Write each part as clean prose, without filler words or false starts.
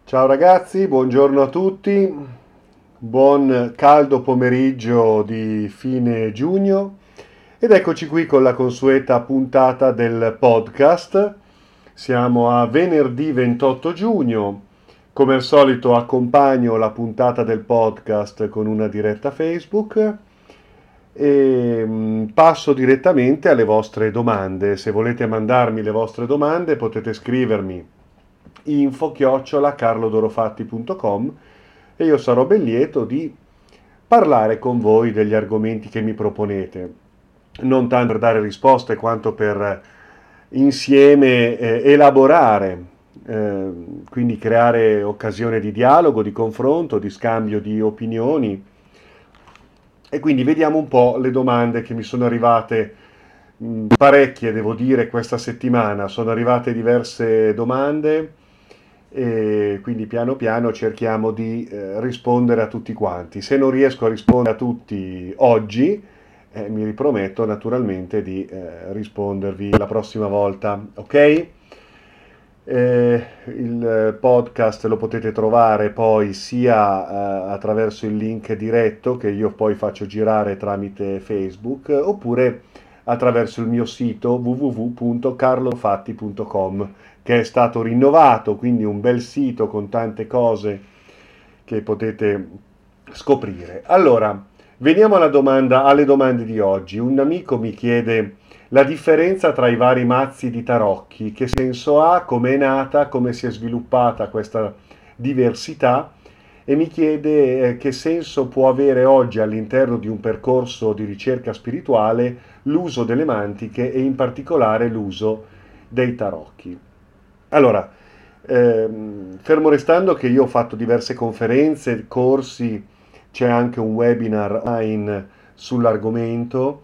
Ciao ragazzi, buongiorno a tutti, buon caldo pomeriggio di fine giugno ed eccoci qui con la consueta puntata del podcast. Siamo a venerdì 28 giugno, come al solito accompagno la puntata del podcast con una diretta Facebook e passo direttamente alle vostre domande. Se volete mandarmi le vostre domande potete scrivermi info@carlodorofatti.com e io sarò ben lieto di parlare con voi degli argomenti che mi proponete, non tanto per dare risposte quanto per insieme elaborare, quindi creare occasione di dialogo, di confronto, di scambio di opinioni. E quindi vediamo un po' le domande che mi sono arrivate, parecchie devo dire questa settimana, sono arrivate diverse domande e quindi piano piano cerchiamo di rispondere a tutti quanti. Se non riesco a rispondere a tutti oggi, mi riprometto naturalmente di rispondervi la prossima volta, ok? Il podcast lo potete trovare poi sia attraverso il link diretto che io poi faccio girare tramite Facebook oppure attraverso il mio sito www.carlofatti.com che è stato rinnovato, quindi un bel sito con tante cose che potete scoprire. Allora, veniamo alle domande di oggi. Un amico mi chiede la differenza tra i vari mazzi di tarocchi, che senso ha, come è nata, come si è sviluppata questa diversità e mi chiede che senso può avere oggi all'interno di un percorso di ricerca spirituale l'uso delle mantiche e in particolare l'uso dei tarocchi. Allora, fermo restando che io ho fatto diverse conferenze, corsi, c'è anche un webinar online sull'argomento.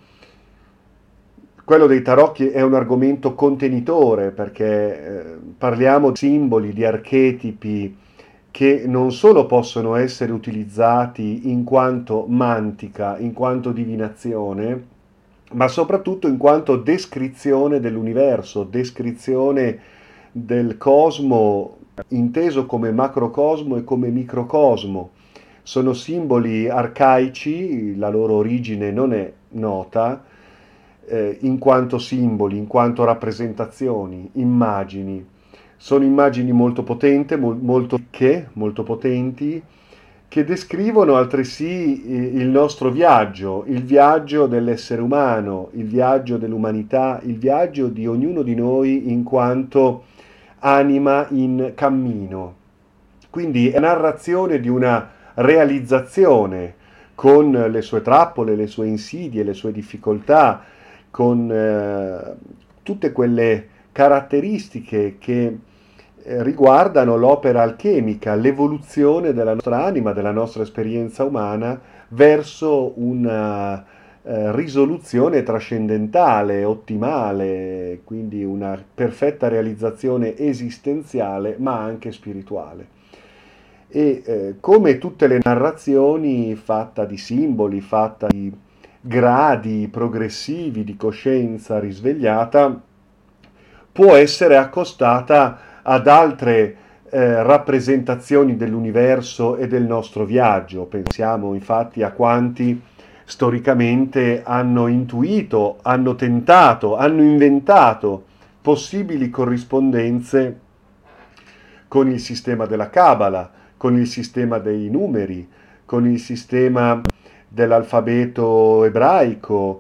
Quello dei tarocchi è un argomento contenitore perché parliamo di simboli, di archetipi che non solo possono essere utilizzati in quanto mantica, in quanto divinazione, ma soprattutto in quanto descrizione dell'universo, descrizione del cosmo inteso come macrocosmo e come microcosmo. Sono simboli arcaici, la loro origine non è nota, in quanto simboli, in quanto rappresentazioni, immagini. Sono immagini molto potenti, molto ricche, molto potenti, che descrivono altresì il nostro viaggio, il viaggio dell'essere umano, il viaggio dell'umanità, il viaggio di ognuno di noi in quanto anima in cammino. Quindi è narrazione di una realizzazione con le sue trappole, le sue insidie, le sue difficoltà, con tutte quelle caratteristiche che riguardano l'opera alchemica, l'evoluzione della nostra anima, della nostra esperienza umana verso una risoluzione trascendentale, ottimale, quindi una perfetta realizzazione esistenziale ma anche spirituale. E come tutte le narrazioni fatta di simboli, fatta di gradi progressivi di coscienza risvegliata, può essere accostata ad altre rappresentazioni dell'universo e del nostro viaggio. Pensiamo infatti a quanti storicamente hanno intuito, hanno tentato, hanno inventato possibili corrispondenze con il sistema della Cabala, con il sistema dei numeri, con il sistema dell'alfabeto ebraico,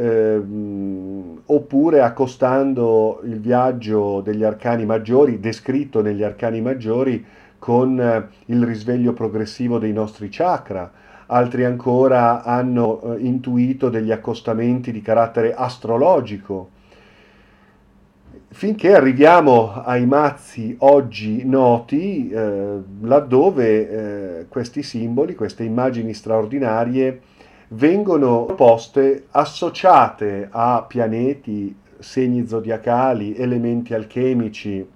oppure accostando il viaggio degli arcani maggiori, descritto negli arcani maggiori, con il risveglio progressivo dei nostri chakra. Altri ancora hanno intuito degli accostamenti di carattere astrologico, finché arriviamo ai mazzi oggi noti, laddove questi simboli, queste immagini straordinarie, vengono poste associate a pianeti, segni zodiacali, elementi alchemici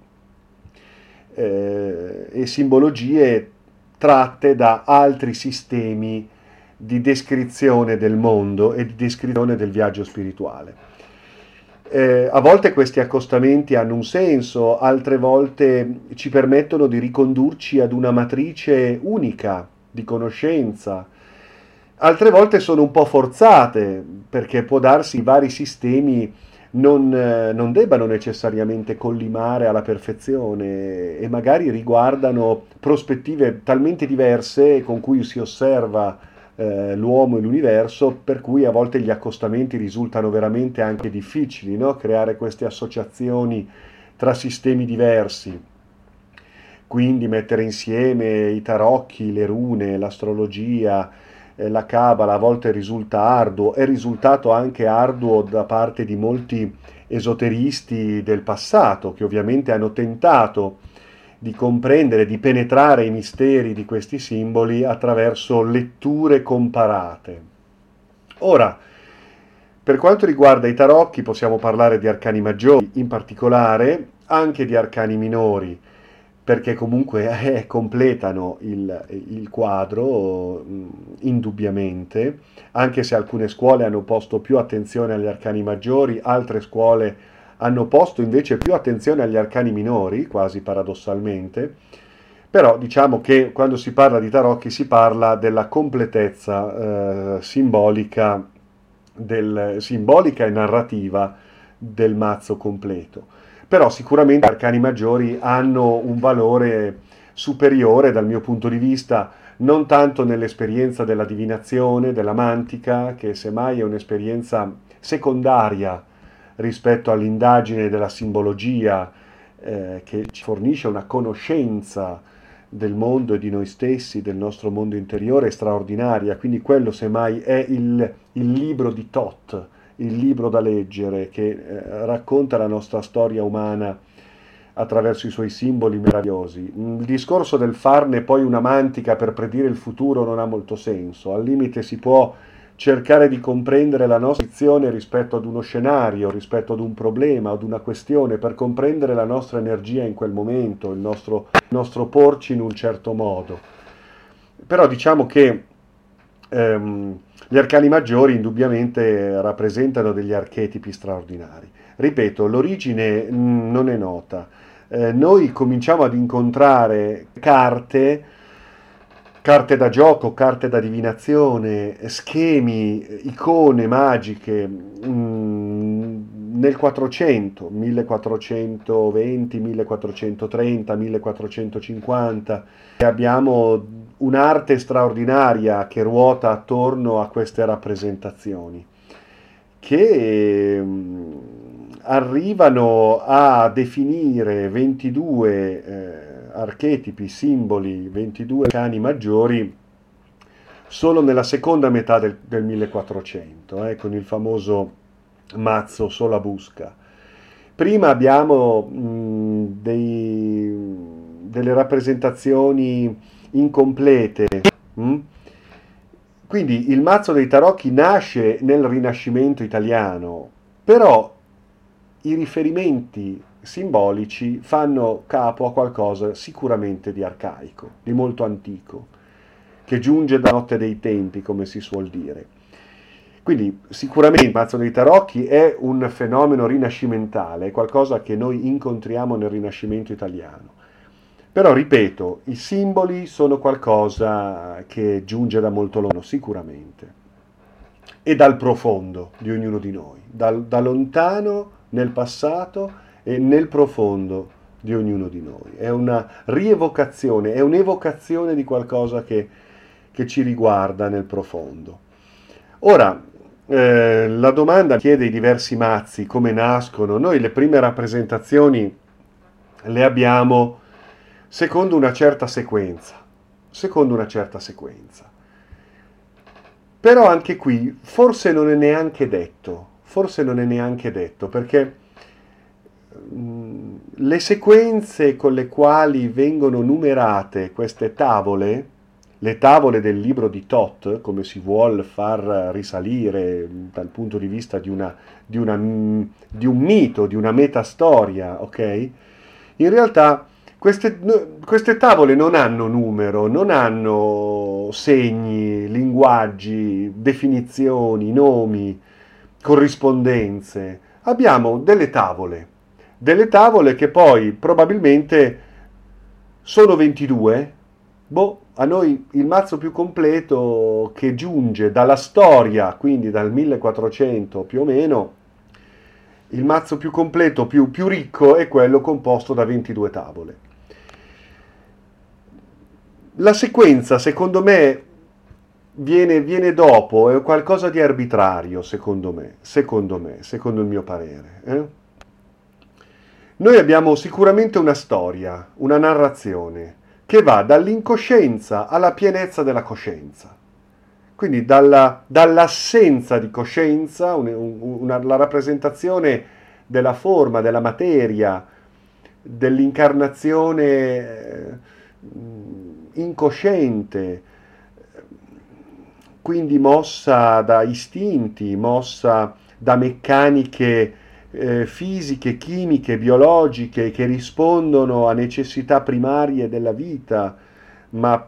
e simbologie tratte da altri sistemi di descrizione del mondo e di descrizione del viaggio spirituale. A volte questi accostamenti hanno un senso, altre volte ci permettono di ricondurci ad una matrice unica di conoscenza. Altre volte sono un po' forzate, perché può darsi i vari sistemi non debbano necessariamente collimare alla perfezione e magari riguardano prospettive talmente diverse con cui si osserva l'uomo e l'universo, per cui a volte gli accostamenti risultano veramente anche difficili, no? Creare queste associazioni tra sistemi diversi. Quindi mettere insieme i tarocchi, le rune, l'astrologia, la cabala a volte risulta arduo, è risultato anche arduo da parte di molti esoteristi del passato, che ovviamente hanno tentato di comprendere, di penetrare i misteri di questi simboli attraverso letture comparate. Ora, per quanto riguarda i tarocchi, possiamo parlare di arcani maggiori, in particolare anche di arcani minori, perché comunque completano il quadro indubbiamente, anche se alcune scuole hanno posto più attenzione agli arcani maggiori, altre scuole hanno posto invece più attenzione agli arcani minori, quasi paradossalmente, però diciamo che quando si parla di tarocchi si parla della completezza simbolica e narrativa del mazzo completo. Però sicuramente gli arcani maggiori hanno un valore superiore dal mio punto di vista, non tanto nell'esperienza della divinazione, della mantica, che semmai è un'esperienza secondaria rispetto all'indagine della simbologia, che ci fornisce una conoscenza del mondo e di noi stessi, del nostro mondo interiore straordinaria. Quindi quello semmai è il libro di Thoth, il libro da leggere che racconta la nostra storia umana attraverso i suoi simboli meravigliosi. Il discorso del farne poi una mantica per predire il futuro non ha molto senso. Al limite si può cercare di comprendere la nostra posizione rispetto ad uno scenario, rispetto ad un problema, ad una questione, per comprendere la nostra energia in quel momento, il nostro porci in un certo modo. Però diciamo che gli arcani maggiori indubbiamente rappresentano degli archetipi straordinari. Ripeto, l'origine non è nota. Noi cominciamo ad incontrare carte da gioco, carte da divinazione, schemi, icone magiche nel 400, 1420, 1430, 1450. E abbiamo un'arte straordinaria che ruota attorno a queste rappresentazioni, che arrivano a definire 22 archetipi, simboli, 22 arcani maggiori solo nella seconda metà del 1400, con il famoso mazzo Solabusca. Prima abbiamo delle rappresentazioni incomplete. Quindi il mazzo dei tarocchi nasce nel Rinascimento italiano, però i riferimenti simbolici fanno capo a qualcosa sicuramente di arcaico, di molto antico, che giunge da notte dei tempi, come si suol dire. Quindi sicuramente il mazzo dei tarocchi è un fenomeno rinascimentale, è qualcosa che noi incontriamo nel Rinascimento italiano. Però ripeto, i simboli sono qualcosa che giunge da molto lontano, sicuramente, e dal profondo di ognuno di noi, da lontano nel passato e nel profondo di ognuno di noi. È una rievocazione, è un'evocazione di qualcosa che ci riguarda nel profondo. Ora, la domanda chiede i diversi mazzi, come nascono. Noi le prime rappresentazioni le abbiamo secondo una certa sequenza. Però anche qui forse non è neanche detto, perché le sequenze con le quali vengono numerate queste tavole, le tavole del libro di Thoth, come si vuol far risalire dal punto di vista di un mito, di una metastoria, ok? In realtà queste tavole non hanno numero, non hanno segni, linguaggi, definizioni, nomi, corrispondenze. abbiamo delle tavole che poi probabilmente sono 22. A noi il mazzo più completo che giunge dalla storia, quindi dal 1400 più o meno, il mazzo più completo, più ricco, è quello composto da 22 tavole. La sequenza, secondo me, viene dopo, è qualcosa di arbitrario, secondo il mio parere. Noi abbiamo sicuramente una storia, una narrazione, che va dall'incoscienza alla pienezza della coscienza. Quindi dall'assenza di coscienza, la rappresentazione della forma, della materia, dell'incarnazione incosciente, quindi mossa da istinti, mossa da meccaniche fisiche, chimiche, biologiche che rispondono a necessità primarie della vita, ma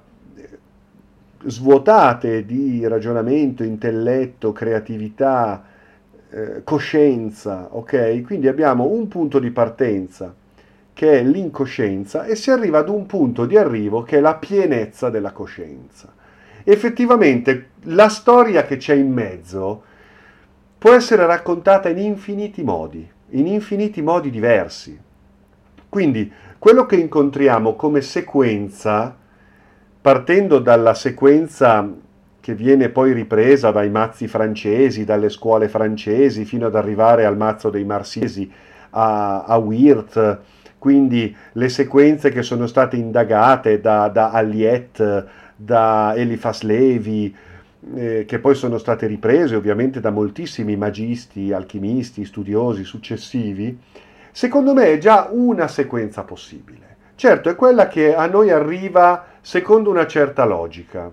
svuotate di ragionamento, intelletto, creatività, coscienza, ok? Quindi abbiamo un punto di partenza che è l'incoscienza e si arriva ad un punto di arrivo che è la pienezza della coscienza. Effettivamente la storia che c'è in mezzo può essere raccontata in infiniti modi diversi. Quindi quello che incontriamo come sequenza, partendo dalla sequenza che viene poi ripresa dai mazzi francesi, dalle scuole francesi, fino ad arrivare al mazzo dei marsiesi, a Wirth, quindi le sequenze che sono state indagate da Aliette, da Eliphas Levi, che poi sono state riprese ovviamente da moltissimi magisti, alchimisti, studiosi successivi, secondo me è già una sequenza possibile. Certo, è quella che a noi arriva secondo una certa logica.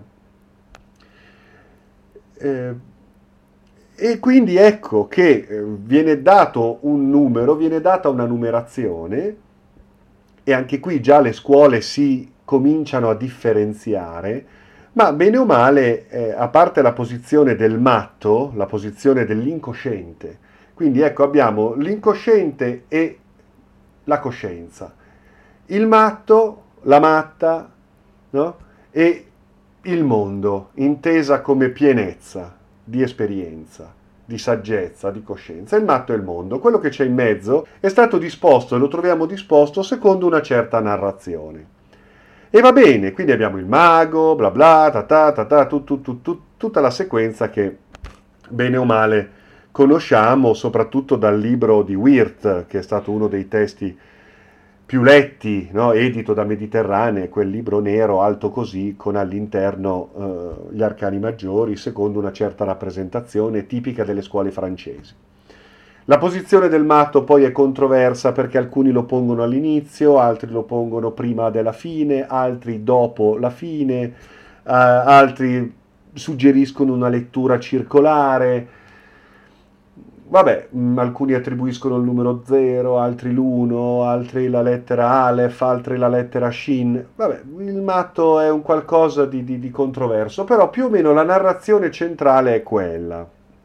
E quindi ecco che viene dato un numero, viene data una numerazione, e anche qui già le scuole si cominciano a differenziare, ma bene o male, a parte la posizione del matto, la posizione dell'incosciente, quindi ecco abbiamo l'incosciente e la coscienza, il matto, la matta, no? E il mondo, intesa come pienezza di esperienza, di saggezza, di coscienza. Il matto è il mondo. Quello che c'è in mezzo è stato disposto e lo troviamo disposto secondo una certa narrazione. E va bene, quindi abbiamo il mago, bla bla, tutta la sequenza che bene o male conosciamo, soprattutto dal libro di Wirth, che è stato uno dei testi più letti, no? Edito da Mediterranee, quel libro nero alto così, con all'interno gli arcani maggiori, secondo una certa rappresentazione tipica delle scuole francesi. La posizione del matto poi è controversa perché alcuni lo pongono all'inizio, altri lo pongono prima della fine, altri dopo la fine, altri suggeriscono una lettura circolare. Vabbè, alcuni attribuiscono il numero 0, altri l'1, altri la lettera Aleph, altri la lettera Shin. Vabbè, il matto è un qualcosa di controverso, però più o meno la narrazione centrale è quella.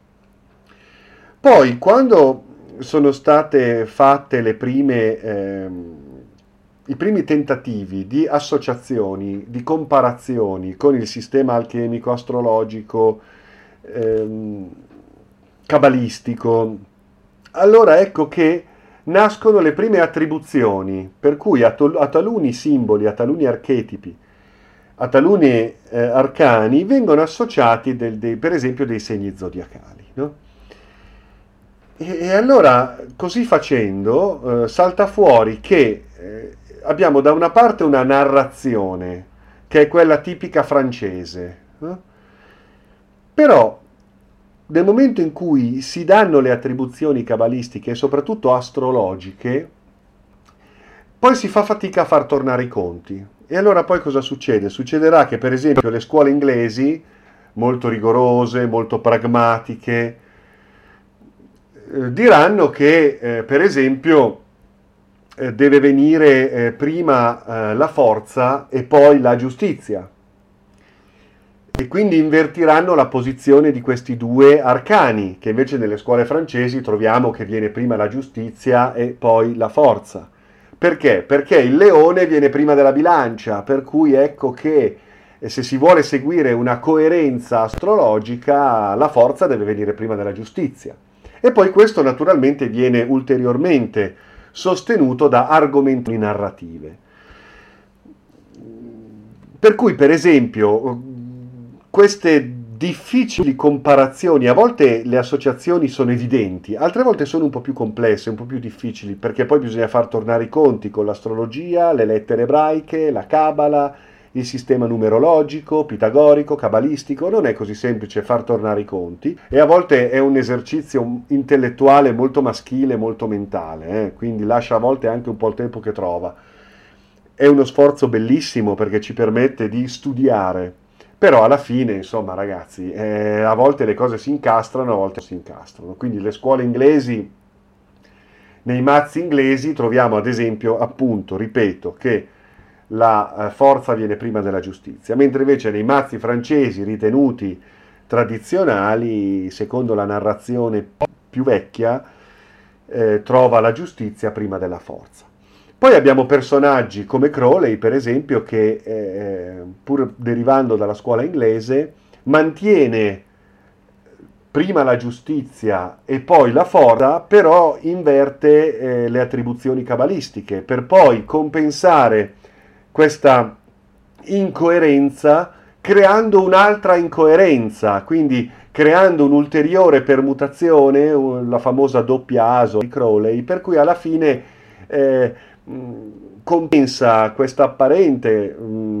Poi, quando sono state fatte i primi tentativi di associazioni, di comparazioni con il sistema alchemico, astrologico, cabalistico, allora ecco che nascono le prime attribuzioni, per cui a taluni simboli, a taluni archetipi, a taluni arcani vengono associati per esempio dei segni zodiacali, no? E allora, così facendo, salta fuori che abbiamo da una parte una narrazione, che è quella tipica francese, no? Però nel momento in cui si danno le attribuzioni cabalistiche e soprattutto astrologiche, poi si fa fatica a far tornare i conti. E allora poi cosa succede? Succederà che per esempio le scuole inglesi, molto rigorose, molto pragmatiche, diranno che per esempio deve venire prima la forza e poi la giustizia. e quindi invertiranno la posizione di questi due arcani, che invece nelle scuole francesi troviamo che viene prima la giustizia e poi la forza. Perché? Perché il leone viene prima della bilancia, per cui ecco che se si vuole seguire una coerenza astrologica, la forza deve venire prima della giustizia. E poi questo naturalmente viene ulteriormente sostenuto da argomenti narrative. Per cui, per esempio, queste difficili comparazioni, a volte le associazioni sono evidenti, altre volte sono un po' più complesse, un po' più difficili, perché poi bisogna far tornare i conti con l'astrologia, le lettere ebraiche, la cabala, il sistema numerologico, pitagorico, cabalistico. Non è così semplice far tornare i conti e a volte è un esercizio intellettuale molto maschile, molto mentale, quindi lascia a volte anche un po' il tempo che trova. È uno sforzo bellissimo perché ci permette di studiare, però alla fine, insomma, ragazzi, a volte le cose si incastrano, a volte non si incastrano. Quindi le scuole inglesi, nei mazzi inglesi troviamo ad esempio, appunto, ripeto, che la forza viene prima della giustizia, mentre invece nei mazzi francesi ritenuti tradizionali, secondo la narrazione più vecchia, trova la giustizia prima della forza. Poi abbiamo personaggi come Crowley, per esempio, che pur derivando dalla scuola inglese, mantiene prima la giustizia e poi la forza, però inverte le attribuzioni cabalistiche, per poi compensare questa incoerenza creando un'altra incoerenza, quindi creando un'ulteriore permutazione, la famosa doppia aso di Crowley, per cui alla fine compensa questa apparente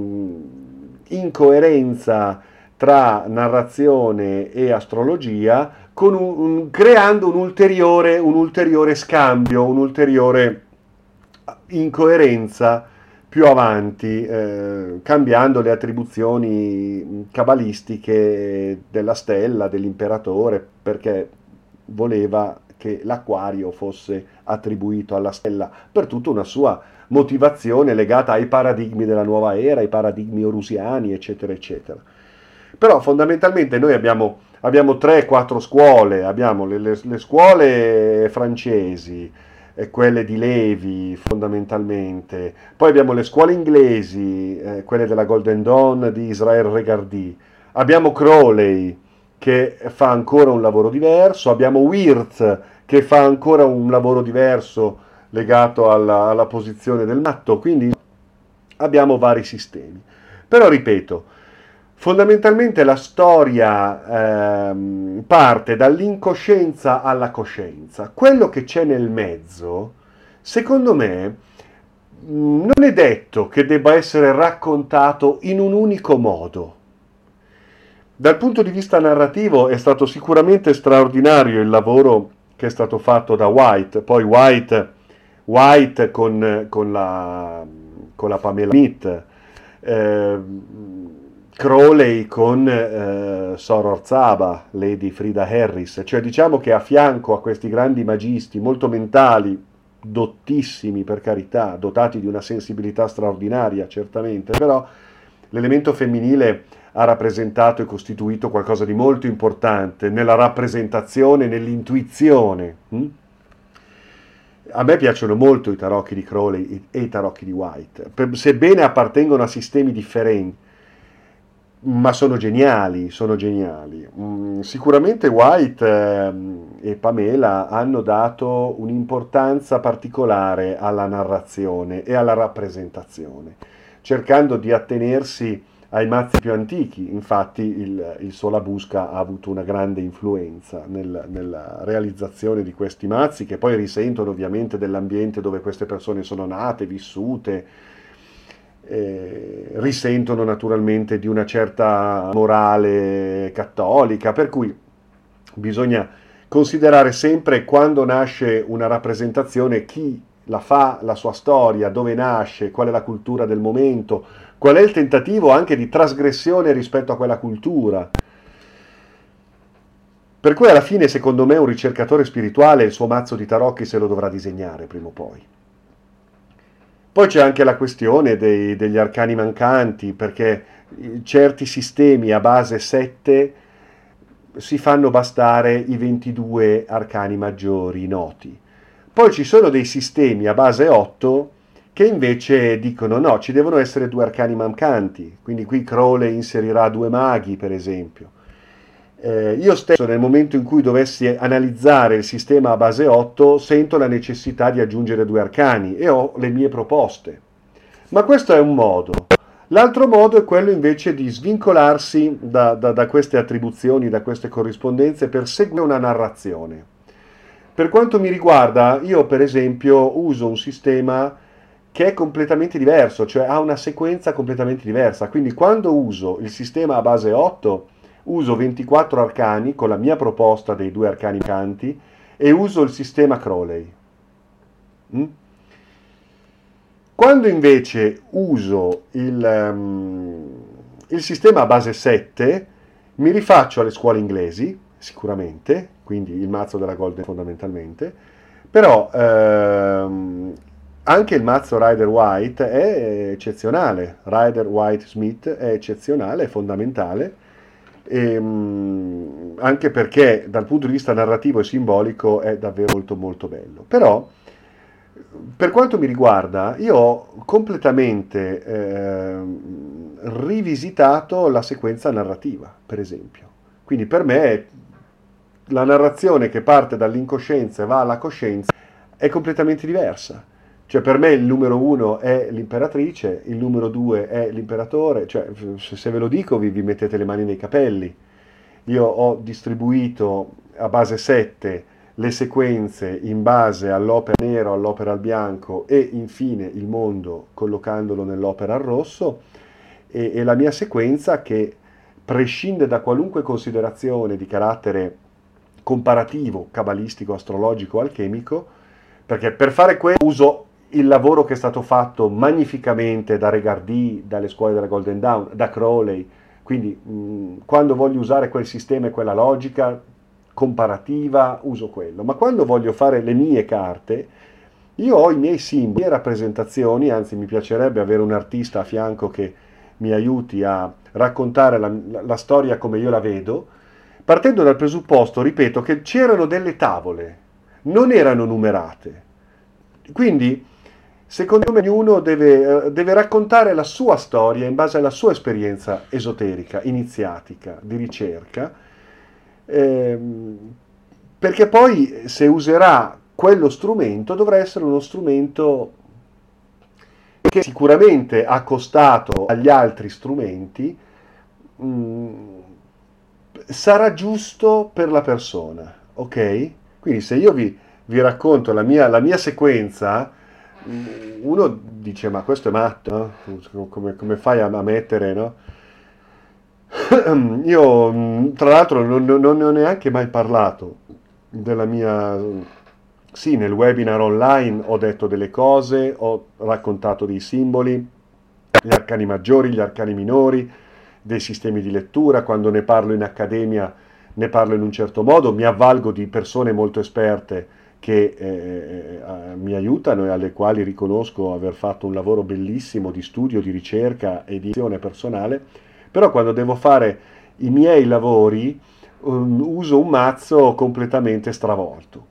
incoerenza tra narrazione e astrologia con creando un ulteriore scambio, un'ulteriore incoerenza più avanti, cambiando le attribuzioni cabalistiche della stella, dell'imperatore, perché voleva che l'acquario fosse attribuito alla stella per tutta una sua motivazione legata ai paradigmi della nuova era, ai paradigmi orusiani, eccetera, eccetera. Però fondamentalmente noi abbiamo 3-4 scuole, abbiamo le scuole francesi, quelle di Levi fondamentalmente, poi abbiamo le scuole inglesi, quelle della Golden Dawn di Israel Regardie, abbiamo Crowley che fa ancora un lavoro diverso, abbiamo Wirth che fa ancora un lavoro diverso legato alla posizione del matto, quindi abbiamo vari sistemi. Però ripeto, fondamentalmente la storia parte dall'incoscienza alla coscienza. Quello che c'è nel mezzo, secondo me, non è detto che debba essere raccontato in un unico modo. Dal punto di vista narrativo è stato sicuramente straordinario il lavoro che è stato fatto da White, poi White con la Pamela Smith, Crowley con Soror Zaba, Lady Frida Harris, cioè diciamo che a fianco a questi grandi magisti molto mentali, dottissimi per carità, dotati di una sensibilità straordinaria certamente, però l'elemento femminile ha rappresentato e costituito qualcosa di molto importante nella rappresentazione, nell'intuizione. A me piacciono molto i tarocchi di Crowley e i tarocchi di White, sebbene appartengono a sistemi differenti, ma sono geniali, sono geniali. Sicuramente White e Pamela hanno dato un'importanza particolare alla narrazione e alla rappresentazione, cercando di attenersi ai mazzi più antichi. Infatti il Solabusca ha avuto una grande influenza nella realizzazione di questi mazzi, che poi risentono ovviamente dell'ambiente dove queste persone sono nate, vissute, risentono naturalmente di una certa morale cattolica, per cui bisogna considerare sempre quando nasce una rappresentazione chi la fa, la sua storia, dove nasce, qual è la cultura del momento, qual è il tentativo anche di trasgressione rispetto a quella cultura. Per cui alla fine, secondo me, un ricercatore spirituale il suo mazzo di tarocchi se lo dovrà disegnare prima o poi. Poi c'è anche la questione degli arcani mancanti, perché certi sistemi a base 7 si fanno bastare i 22 arcani maggiori noti. Poi ci sono dei sistemi a base 8 che invece dicono no, ci devono essere 2 arcani mancanti, quindi qui Crowley inserirà 2 maghi, per esempio. Io stesso, nel momento in cui dovessi analizzare il sistema a base 8, sento la necessità di aggiungere 2 arcani e ho le mie proposte. Ma questo è un modo. L'altro modo è quello invece di svincolarsi da queste attribuzioni, da queste corrispondenze per seguire una narrazione. Per quanto mi riguarda, io per esempio uso un sistema che è completamente diverso, cioè ha una sequenza completamente diversa. Quindi quando uso il sistema a base 8, uso 24 arcani con la mia proposta dei 2 arcani canti e uso il sistema Crowley. Quando invece uso il sistema a base 7, mi rifaccio alle scuole inglesi, sicuramente, quindi il mazzo della Golden fondamentalmente, però anche il mazzo Rider White è eccezionale, Rider White Smith è eccezionale, è fondamentale, anche perché dal punto di vista narrativo e simbolico è davvero molto molto bello. Però per quanto mi riguarda, io ho completamente rivisitato la sequenza narrativa, per esempio. Quindi per me la narrazione che parte dall'incoscienza e va alla coscienza è completamente diversa. Cioè per me il numero 1 è l'imperatrice, il numero 2 è l'imperatore, cioè se ve lo dico vi mettete le mani nei capelli. Io ho distribuito a base 7 le sequenze in base all'opera al nero, all'opera al bianco e infine il mondo collocandolo nell'opera al rosso e la mia sequenza che prescinde da qualunque considerazione di carattere comparativo, cabalistico, astrologico, alchemico, perché per fare questo uso il lavoro che è stato fatto magnificamente da Regardie, dalle scuole della Golden Dawn, da Crowley, quindi quando voglio usare quel sistema e quella logica comparativa uso quello, ma quando voglio fare le mie carte io ho i miei simboli, le mie rappresentazioni, anzi mi piacerebbe avere un artista a fianco che mi aiuti a raccontare la storia come io la vedo, partendo dal presupposto, ripeto, che c'erano delle tavole, non erano numerate, quindi secondo me ognuno deve raccontare la sua storia in base alla sua esperienza esoterica, iniziatica, di ricerca, perché poi se userà quello strumento dovrà essere uno strumento che sicuramente accostato agli altri strumenti sarà giusto per la persona, ok? Quindi se io vi racconto la mia sequenza, uno dice ma questo è matto, no? Come fai a mettere, no? Io tra l'altro non ne ho neanche mai parlato della mia... Sì, nel webinar online ho detto delle cose, ho raccontato dei simboli, gli arcani maggiori, gli arcani minori, dei sistemi di lettura, quando ne parlo in accademia ne parlo in un certo modo, mi avvalgo di persone molto esperte che mi aiutano e alle quali riconosco aver fatto un lavoro bellissimo di studio, di ricerca e di azione personale, però quando devo fare i miei lavori uso un mazzo completamente stravolto,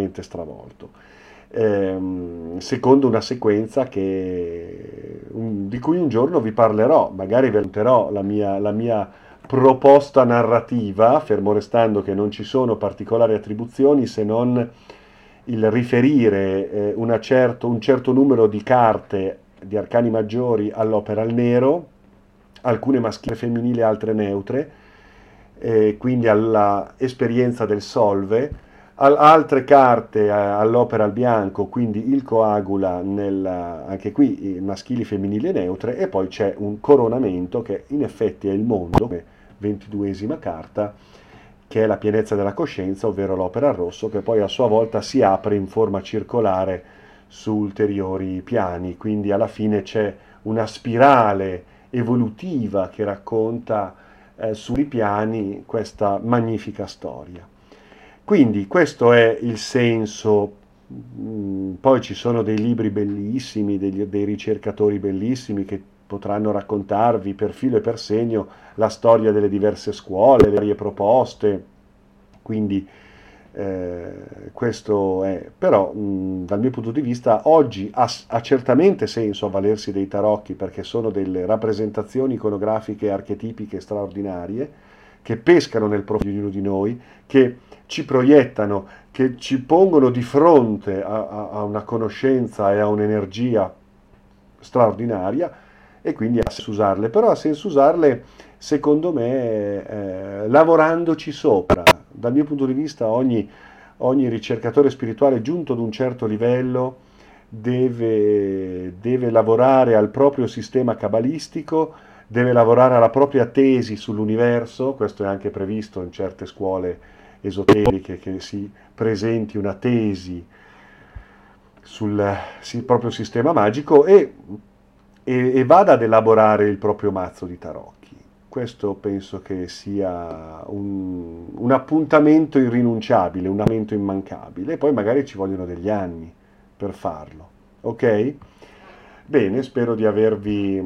secondo una sequenza di cui un giorno vi parlerò, magari vi racconterò la mia proposta narrativa, fermo restando che non ci sono particolari attribuzioni se non il riferire un certo numero di carte di arcani maggiori all'opera al nero, alcune maschili e femminili, altre neutre, quindi alla esperienza del solve, altre carte all'opera al bianco, quindi il coagula, anche qui maschili, femminili e neutre, e poi c'è un coronamento che in effetti è il mondo, come 22esima carta, che è la pienezza della coscienza, ovvero l'opera al rosso, che poi a sua volta si apre in forma circolare su ulteriori piani, quindi alla fine c'è una spirale evolutiva che racconta sui piani questa magnifica storia. Quindi questo è il senso, poi ci sono dei libri bellissimi, dei ricercatori bellissimi che potranno raccontarvi per filo e per segno la storia delle diverse scuole, le varie proposte, quindi questo è, però dal mio punto di vista oggi ha certamente senso avvalersi dei tarocchi, perché sono delle rappresentazioni iconografiche e archetipiche straordinarie che pescano nel profondo di ognuno di noi, che ci proiettano, che ci pongono di fronte a una conoscenza e a un'energia straordinaria, e quindi ha senso usarle, però ha senso usarle secondo me lavorandoci sopra. Dal mio punto di vista ogni ricercatore spirituale giunto ad un certo livello deve lavorare al proprio sistema cabalistico, deve lavorare alla propria tesi sull'universo. Questo è anche previsto in certe scuole esoteriche, che si presenti una tesi sul proprio sistema magico e vada ad elaborare il proprio mazzo di tarocchi. Questo penso che sia un appuntamento irrinunciabile, un appuntamento immancabile, e poi magari ci vogliono degli anni per farlo. Ok? Bene, spero di avervi...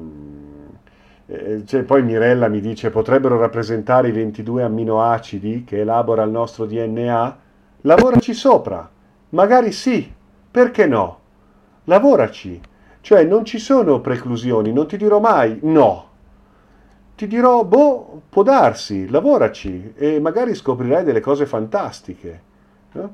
poi Mirella mi dice: potrebbero rappresentare i 22 amminoacidi che elabora il nostro DNA? Lavoraci sopra, magari sì, perché no? Lavoraci, cioè non ci sono preclusioni, non ti dirò mai no, ti dirò boh, può darsi, lavoraci e magari scoprirai delle cose fantastiche, no?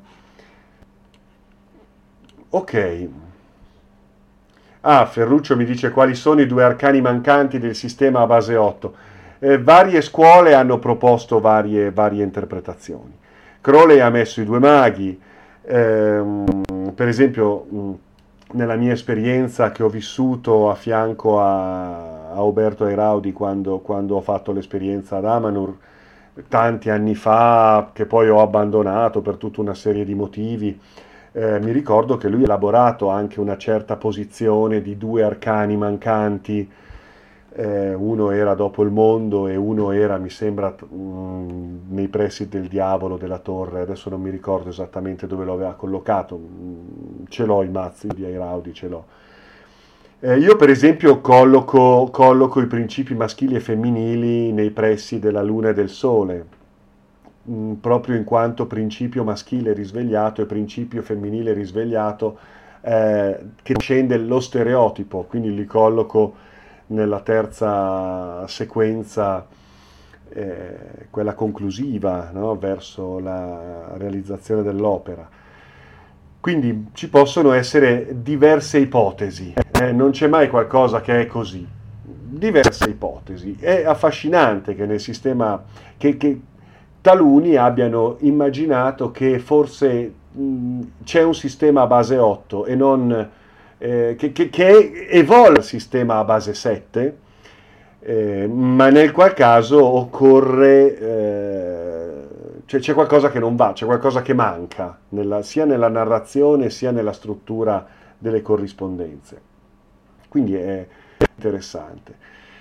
Ok. Ah, Ferruccio mi dice quali sono i due arcani mancanti del sistema a base 8. Varie scuole hanno proposto varie interpretazioni. Crowley ha messo i due maghi, per esempio nella mia esperienza che ho vissuto a fianco a Uberto Airaudi quando ho fatto l'esperienza ad Amanur, tanti anni fa, che poi ho abbandonato per tutta una serie di motivi. Mi ricordo che lui ha elaborato anche una certa posizione di due arcani mancanti, uno era dopo il mondo e uno era, mi sembra, nei pressi del diavolo della torre. Adesso non mi ricordo esattamente dove lo aveva collocato, ce l'ho i mazzi di Airaudi, ce l'ho. Io per esempio colloco i principi maschili e femminili nei pressi della luna e del sole, proprio in quanto principio maschile risvegliato e principio femminile risvegliato, che scende lo stereotipo, quindi li colloco nella terza sequenza, quella conclusiva, no? Verso la realizzazione dell'opera. Quindi ci possono essere diverse ipotesi, non c'è mai qualcosa che è così, diverse ipotesi. È affascinante che nel sistema, che taluni abbiano immaginato che forse c'è un sistema a base 8 e non che evolve il sistema a base 7, ma nel qual caso occorre, c'è qualcosa che non va, c'è qualcosa che manca, sia nella narrazione sia nella struttura delle corrispondenze. Quindi è interessante.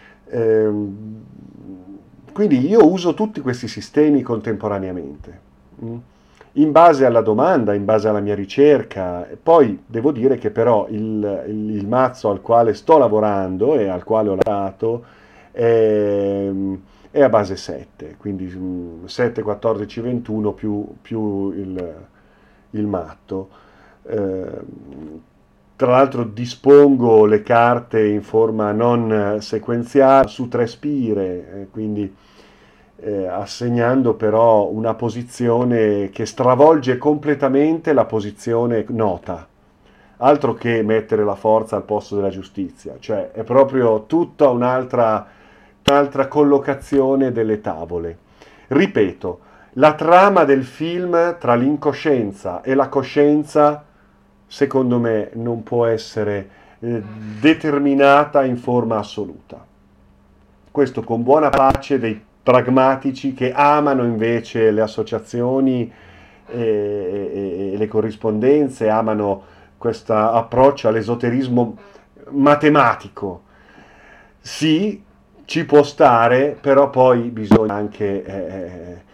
Quindi io uso tutti questi sistemi contemporaneamente, in base alla domanda, in base alla mia ricerca. Poi devo dire che però il mazzo al quale sto lavorando e al quale ho lavorato è a base 7, quindi 7, 14, 21 più il matto. Tra l'altro dispongo le carte in forma non sequenziale su 3 spire, quindi assegnando però una posizione che stravolge completamente la posizione nota, altro che mettere la forza al posto della giustizia, cioè è proprio tutta un'altra collocazione delle tavole. Ripeto, la trama del film tra l'incoscienza e la coscienza, secondo me, non può essere determinata in forma assoluta. Questo con buona pace dei pragmatici che amano invece le associazioni e le corrispondenze, amano questo approccio all'esoterismo matematico. Sì, ci può stare, però poi bisogna anche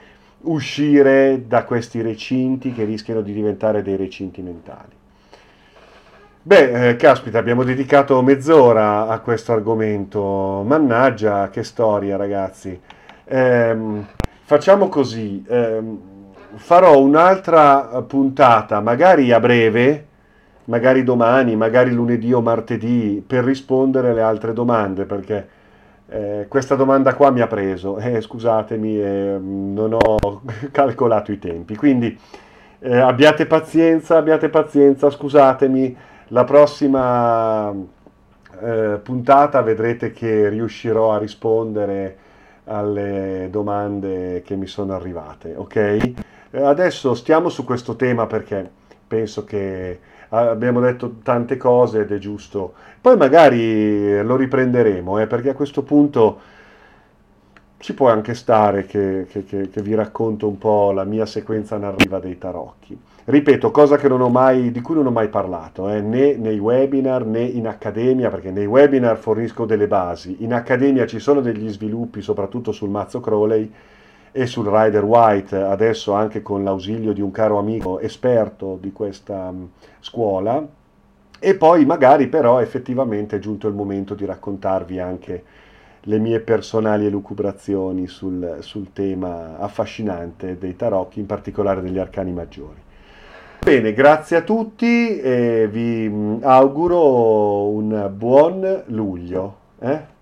uscire da questi recinti che rischiano di diventare dei recinti mentali. Beh, caspita, abbiamo dedicato mezz'ora a questo argomento. Mannaggia, che storia, ragazzi. Ehm, Facciamo così, farò un'altra puntata, magari a breve, magari domani, magari lunedì o martedì, per rispondere alle altre domande, perché questa domanda qua mi ha preso. Scusatemi, non ho calcolato i tempi. Quindi abbiate pazienza, scusatemi. La prossima puntata vedrete che riuscirò a rispondere alle domande che mi sono arrivate, ok? Adesso stiamo su questo tema perché penso che abbiamo detto tante cose ed è giusto. Poi magari lo riprenderemo, perché a questo punto ci può anche stare che vi racconto un po' la mia sequenza narrativa dei tarocchi. Ripeto, cosa che non ho mai, di cui non ho mai parlato, né nei webinar né in accademia, perché nei webinar fornisco delle basi, in accademia ci sono degli sviluppi, soprattutto sul mazzo Crowley e sul Rider White, adesso anche con l'ausilio di un caro amico esperto di questa scuola, e poi magari però effettivamente è giunto il momento di raccontarvi anche le mie personali elucubrazioni sul tema affascinante dei tarocchi, in particolare degli arcani maggiori. Bene, grazie a tutti e vi auguro un buon luglio.